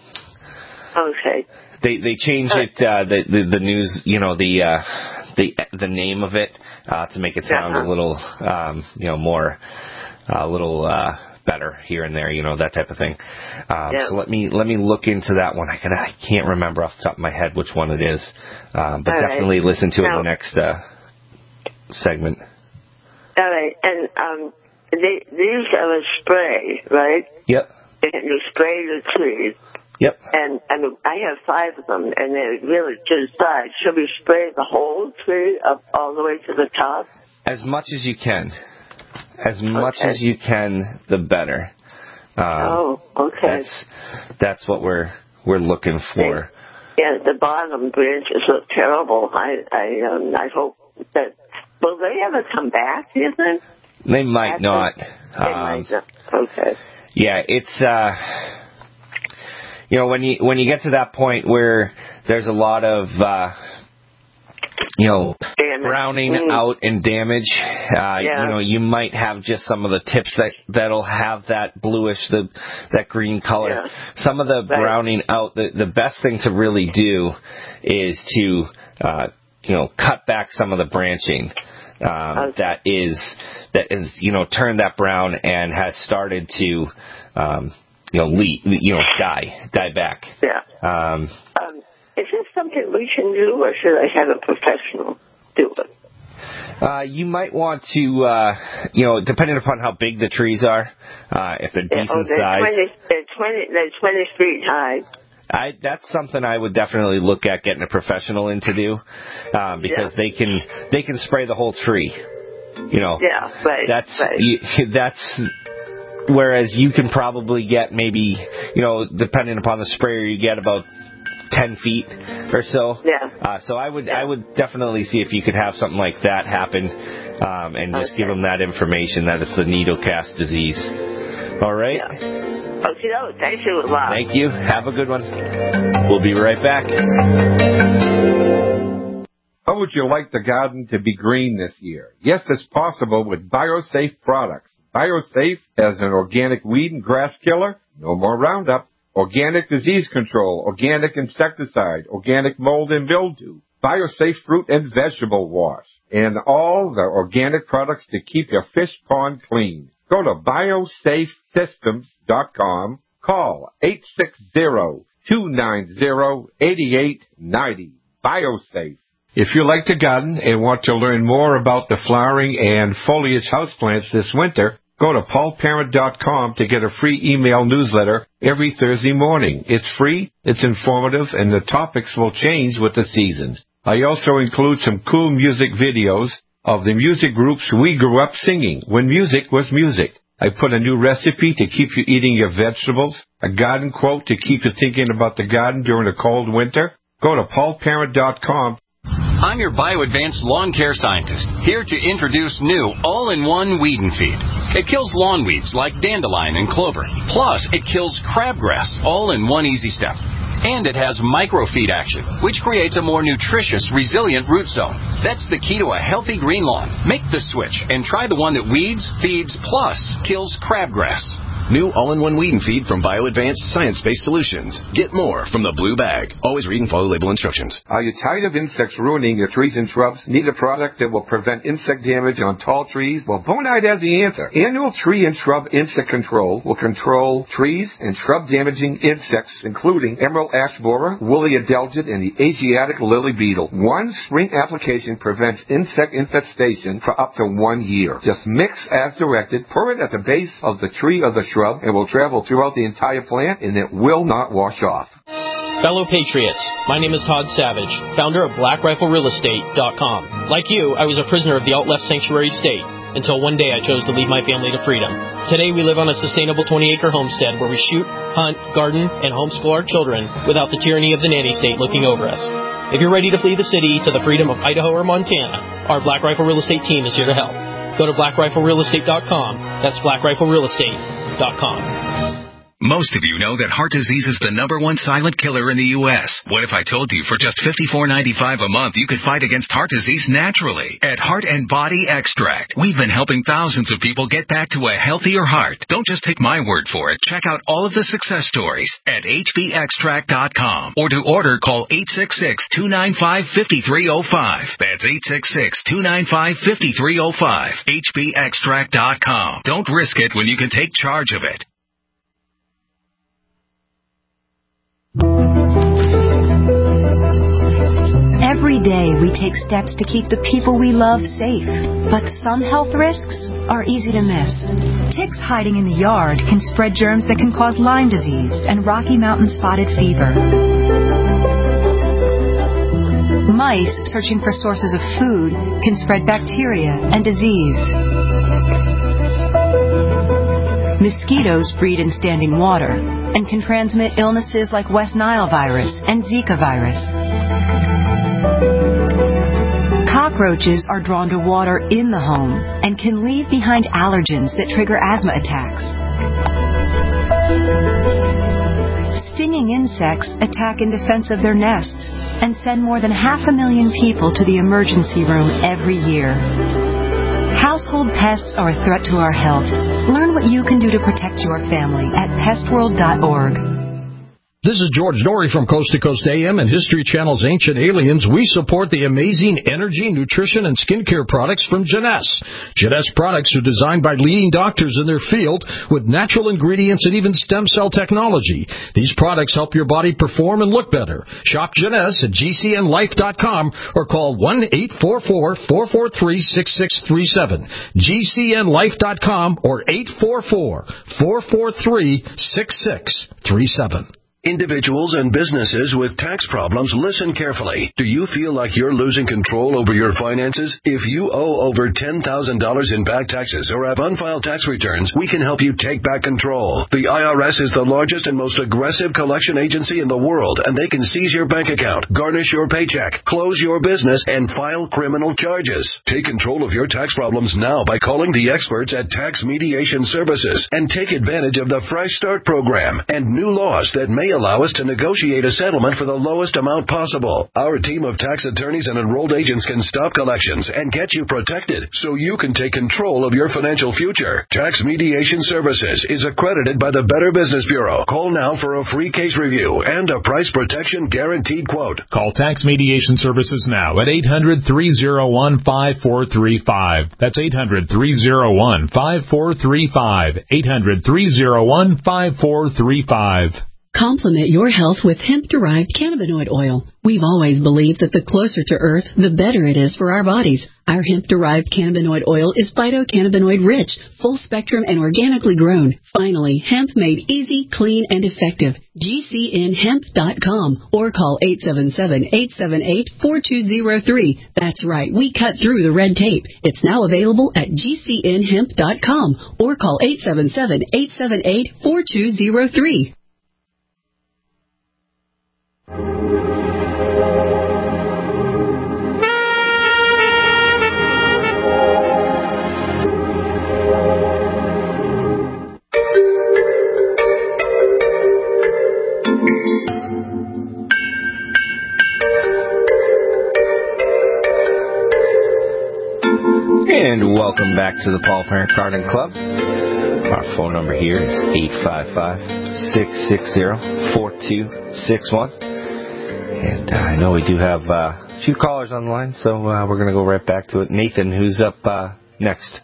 B: okay.
N: They they changed uh, it, uh, the, the the news, you know, the uh, the the name of it uh, to make it sound uh-huh. a little, um, you know, more a little. Uh, better here and there, you know, that type of thing. Um, yeah. So let me let me look into that one. I can I can't remember off the top of my head which one it is, um, but
B: All
N: definitely
B: right.
N: listen to
B: now,
N: it in the next uh, segment.
B: All right, and um, they, these are a spray, right?
N: Yep.
B: And you spray the trees.
N: Yep.
B: And and I have five of them, and they're really good size. Should we spray the whole tree up all the way to the top?
N: As much as you can. As much
B: okay.
N: as you can, the better. Um,
B: oh, okay.
N: That's that's what we're we're looking for.
B: Yeah, the bottom branches look terrible. I I um, I hope that will they ever come back? Do you think?
N: They might
B: After?
N: not.
B: They
N: Um,
B: might not. Okay.
N: Yeah, it's uh, you know when you when you get to that point where there's a lot of uh, you know browning mm. out and damage, uh, yeah. you know you might have just some of the tips that that'll have that bluish, the that green color. Yeah. Some of the right. browning out. The the best thing to really do is to uh, you know cut back some of the branching. Um, okay. That is that is you know turned that brown and has started to um, you know leak, you know die die back.
B: Yeah.
N: Um,
B: um, is this something we can do, or should I have a professional do it?
N: Uh, you might want to, uh, you know, depending upon how big the trees are, uh, if they're decent
B: yeah, oh, they're
N: size.
B: twenty, they're twenty, they're twenty feet high.
N: I, that's something I would definitely look at getting a professional in to do, uh, because yeah. they can they can spray the whole tree. You know,
B: yeah, right.
N: That's
B: right.
N: You, that's whereas you can probably get maybe you know depending upon the sprayer you get about ten feet or so.
B: Yeah.
N: Uh, so I would yeah. I would definitely see if you could have something like that happen, um, and just okay. give them that information that it's the needle cast disease. All right.
B: Yeah. Okay, no, thank you a lot.
N: Thank you. Have a good one. We'll be right back.
G: How would you like the garden to be green this year? Yes, it's possible with BioSafe products. BioSafe as an organic weed and grass killer, no more Roundup, organic disease control, organic insecticide, organic mold and mildew, BioSafe fruit and vegetable wash, and all the organic products to keep your fish pond clean. Go to biosafe systems dot com. Call eight six zero, two nine zero, eight eight nine zero. BioSafe. If you like to garden and want to learn more about the flowering and foliage houseplants this winter, go to paul parent dot com to get a free email newsletter every Thursday morning. It's free, it's informative, and the topics will change with the seasons. I also include some cool music videos of the music groups we grew up singing when music was music. I put a new recipe to keep you eating your vegetables, a garden quote to keep you thinking about the garden during a cold winter. Go to paul parent dot com.
H: I'm your BioAdvanced lawn care scientist, here to introduce new all-in-one weed and feed. It kills lawn weeds like dandelion and clover. Plus, it kills crabgrass, all in one easy step. And it has microfeed action, which creates a more nutritious, resilient root zone. That's the key to a healthy green lawn. Make the switch and try the one that weeds, feeds, plus kills crabgrass.
I: New all-in-one weed and feed from BioAdvanced Science-Based Solutions. Get more from the blue bag. Always read and follow label instructions.
G: Are you tired of insects ruining your trees and shrubs? Need a product that will prevent insect damage on tall trees? Well, Bonide has the answer. Annual Tree and Shrub Insect Control will control trees and shrub-damaging insects, including emerald ash borer, woolly adelgid, and the Asiatic lily beetle. One spring application prevents insect infestation for up to one year. Just mix as directed, pour it at the base of the tree or the shrub, and will travel throughout the entire plant, and it will not wash off.
C: Fellow Patriots, my name is Todd Savage, founder of black rifle real estate dot com. Like you, I was a prisoner of the alt-left sanctuary state, until one day I chose to leave my family to freedom. Today we live on a sustainable twenty-acre homestead where we shoot, hunt, garden, and homeschool our children without the tyranny of the nanny state looking over us. If you're ready to flee the city to the freedom of Idaho or Montana, our Black Rifle Real Estate team is here to help. Go to black rifle real estate dot com. That's black rifle real estate dot com.
D: Most of you know that heart disease is the number one silent killer in the U S What if I told you for just fifty-four ninety-five a month you could fight against heart disease naturally? At Heart and Body Extract, we've been helping thousands of people get back to a healthier heart. Don't just take my word for it. Check out all of the success stories at h b extract dot com, or to order, call eight six six, two nine five, five three zero five. That's eight six six, two nine five, five three zero five. h b extract dot com. Don't risk it when you can take charge of it.
F: Every day we take steps to keep the people we love safe, but some health risks are easy to miss. Ticks hiding in the yard can spread germs that can cause Lyme disease and Rocky Mountain spotted fever. Mice searching for sources of food can spread bacteria and disease. Mosquitoes breed in standing water and can transmit illnesses like West Nile virus and Zika virus. Cockroaches are drawn to water in the home and can leave behind allergens that trigger asthma attacks. stinging insects attack in defense of their nests and send more than half a million people to the emergency room every year. Household pests are a threat to our health. Learn what you can do to protect your family at pest world dot org.
J: This is George Norrie from Coast to Coast A M and History Channel's Ancient Aliens. We support the amazing energy, nutrition, and skincare products from Jeunesse. Jeunesse products are designed by leading doctors in their field with natural ingredients and even stem cell technology. These products help your body perform and look better. Shop Jeunesse at G C N life dot com or call one eight four four, four four three, six six three seven. G C N life dot com or eight four four, four four three, six six three seven.
K: Individuals and businesses with tax problems, listen carefully. Do you feel like you're losing control over your finances? If you owe over ten thousand dollars in back taxes or have unfiled tax returns, we can help you take back control. The I R S is the largest and most aggressive collection agency in the world, and they can seize your bank account, garnish your paycheck, close your business, and file criminal charges. Take control of your tax problems now by calling the experts at Tax Mediation Services and take advantage of the Fresh Start program and new laws that may allow us to negotiate a settlement for the lowest amount possible. Our team of tax attorneys and enrolled agents can stop collections and get you protected so you can take control of your financial future. Tax Mediation Services is accredited by the Better Business Bureau. Call now for a free case review and a price protection guaranteed quote.
L: Call Tax Mediation Services now at eight hundred, three oh one, five four three five. That's eight hundred, three oh one, five four three five. eight hundred, three oh one, five four three five.
X: Complement your health with hemp-derived cannabinoid oil. We've always believed that the closer to Earth, the better it is for our bodies. Our hemp-derived cannabinoid oil is phytocannabinoid-rich, full-spectrum, and organically grown. Finally, hemp made easy, clean, and effective. G C N hemp dot com or call eight seven seven, eight seven eight, four two zero three. That's right, we cut through the red tape. It's now available at G C N hemp dot com or call eight seven seven, eight seven eight, four two zero three.
N: And welcome back to the Paul Parent Garden Club. Our phone number here is eight five five, six six zero, four two six one. And uh, I know we do have uh, a few callers on the line, so uh, we're going to go right back to it. Nathan, who's up uh, next?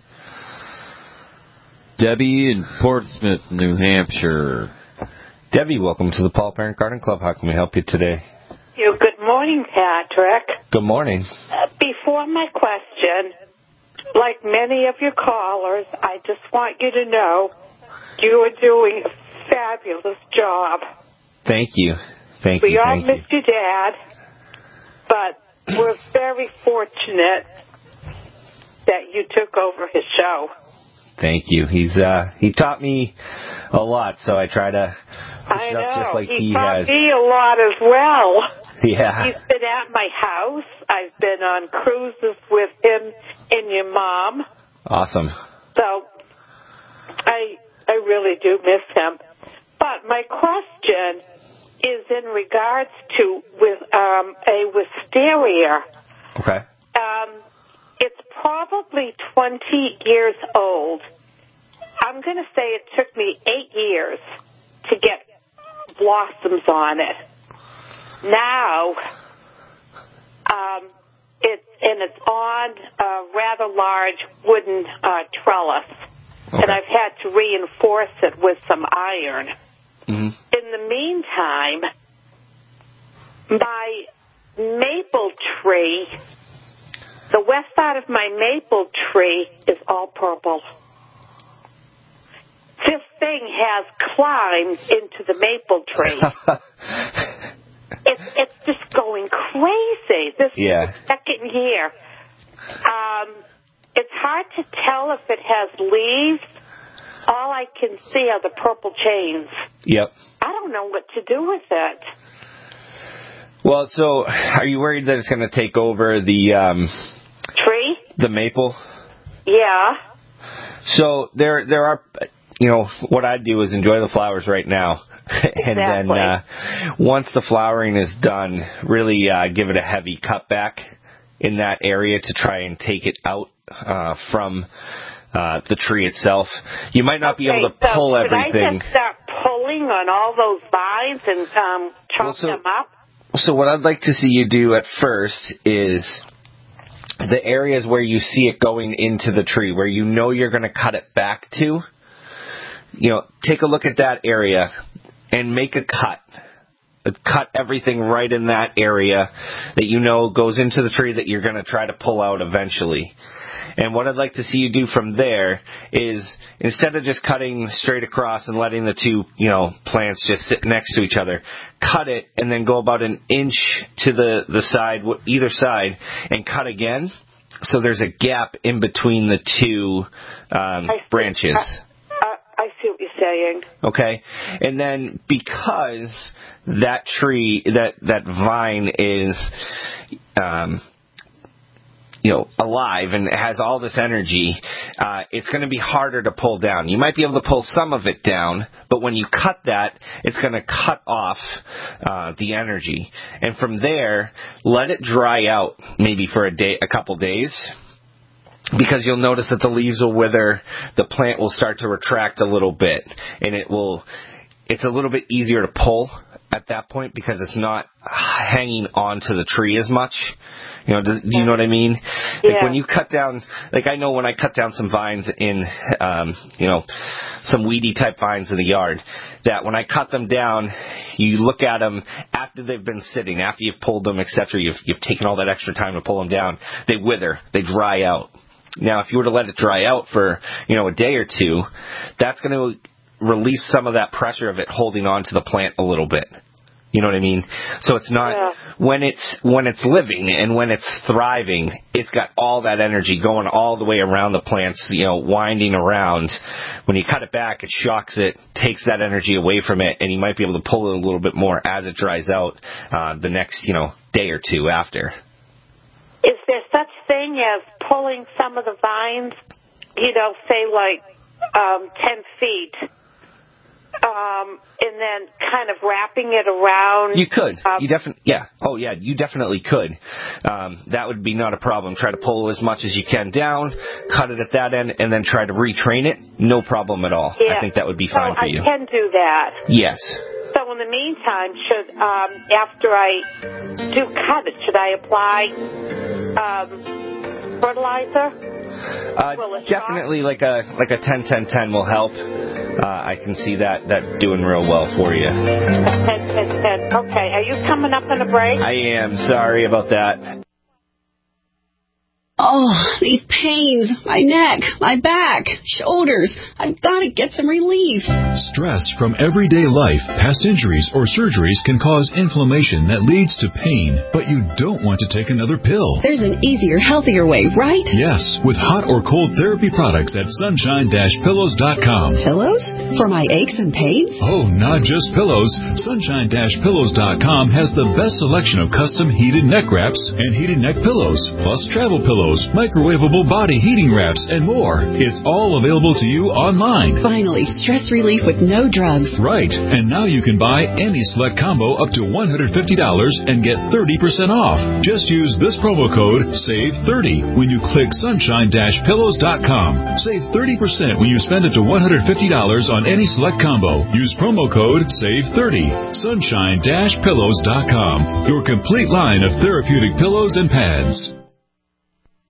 E: Debbie in Portsmouth, New Hampshire.
N: Debbie, welcome to the Paul Parent Garden Club. How can we help you today?
Y: You. Good morning, Patrick.
N: Good morning.
Y: Uh, before my question, like many of your callers, I just want you to know you are doing a fabulous job.
N: Thank you. Thank
Y: we
N: you.
Y: all
N: Thank
Y: missed
N: you.
Y: your dad, but we're very fortunate that you took over his show.
N: Thank you. He's uh he taught me a lot, so I try to push
Y: I
N: it
Y: know.
N: up just like
Y: he
N: he
Y: taught
N: has.
Y: me a lot as well.
N: Yeah.
Y: He's been at my house. I've been on cruises with him and your mom.
N: Awesome.
Y: So I I really do miss him. But my question is in regards to with um, a wisteria.
N: Okay.
Y: Um, it's probably twenty years old. I'm going to say it took me eight years to get blossoms on it. Now, um, it's and it's on a rather large wooden uh, trellis,
N: okay.
Y: and I've had to reinforce it with some iron.
N: Mm-hmm.
Y: In the meantime, my maple tree, the west side of my maple tree is all purple. This thing has climbed into the maple tree. it's it's just going crazy. This
N: yeah.
Y: is the second year. Um, it's hard to tell if it has leaves. All I can see are the purple chains.
N: Yep.
Y: I don't know what to do with it.
N: Well, so are you worried that it's going to take over the um,
Y: tree?
N: The maple?
Y: Yeah.
N: So there, there are, you know, what I'd do is enjoy the flowers right now. and
Y: Exactly.
N: then uh, once the flowering is done, really uh, give it a heavy cutback in that area to try and take it out uh, from uh, the tree itself. You might not
Y: okay,
N: be able to
Y: so
N: pull
Y: should
N: everything.
Y: I just start pulling on all those vines and um, chop
N: Well, so-
Y: them up?
N: So what I'd like to see you do at first is the areas where you see it going into the tree, where you know you're going to cut it back to, you know, take a look at that area and make a cut. Cut everything right in that area that you know goes into the tree that you're going to try to pull out eventually. And what I'd like to see you do from there is, instead of just cutting straight across and letting the two, you know, plants just sit next to each other, cut it and then go about an inch to the, the side, either side, and cut again. So there's a gap in between the two um, branches.
Y: Uh, I see what you're saying.
N: Okay, and then because that tree, that that vine is, um, you know, alive and has all this energy, uh, it's going to be harder to pull down. You might be able to pull some of it down, but when you cut that, it's going to cut off uh, the energy. And from there, let it dry out maybe for a day, a couple days. Because you'll notice that the leaves will wither, the plant will start to retract a little bit, and it will, it's a little bit easier to pull at that point because it's not hanging onto the tree as much. You know, do, do you know what I mean?
Y: Yeah.
N: Like when you cut down, like I know when I cut down some vines in, um, you know, some weedy type vines in the yard, that when I cut them down, you look at them after they've been sitting, after you've pulled them, et cetera, you've, you've taken all that extra time to pull them down, they wither, they dry out. Now, if you were to let it dry out for, you know, a day or two, that's going to release some of that pressure of it holding on to the plant a little bit. You know what I mean? So it's not,
Y: Yeah.
N: when it's, when it's living and when it's thriving, it's got all that energy going all the way around the plants, you know, winding around. When you cut it back, it shocks it, takes that energy away from it, and you might be able to pull it a little bit more as it dries out, uh, the next, you know, day or two after.
Y: Is there such thing as pulling some of the vines, you know, say like um, ten feet, um, and then kind of wrapping it around?
N: You could.
Y: Um,
N: You definitely, yeah. Oh, yeah. You definitely could. Um, that would be not a problem. Try to pull as much as you can down, cut it at that end, and then try to retrain it. No problem at all.
Y: Yeah.
N: I think that would be
Y: so
N: fine for
Y: I
N: you.
Y: can do that.
N: Yes.
Y: So in the meantime, should um, after I do cut it, should I apply um, fertilizer?
N: Uh, definitely, like a like a ten ten ten will help. Uh, I can see that that doing real well for you.
Y: ten ten ten. Okay. Are you coming up on a break?
N: I am sorry about that.
X: Oh, these pains, my neck, my back, shoulders. I've got to get some relief.
V: Stress from everyday life, past injuries, or surgeries can cause inflammation that leads to pain, but you don't want to take another pill.
X: There's an easier, healthier way, right?
V: Yes, with hot or cold therapy products at sunshine dash pillows dot com.
X: Pillows? For my aches and pains?
V: Oh, not just pillows. sunshine dash pillows dot com has the best selection of custom heated neck wraps and heated neck pillows, plus travel pillows, microwavable body heating wraps, and more. It's all available to you online.
X: Finally, stress relief with no drugs.
V: Right, and now you can buy any select combo up to one hundred fifty dollars and get thirty percent off. Just use this promo code save thirty when you click sunshine dash pillows dot com. Save thirty percent when you spend up to one hundred fifty dollars on any select combo. Use promo code save thirty. sunshine dash pillows dot com. Your complete line of therapeutic pillows and pads.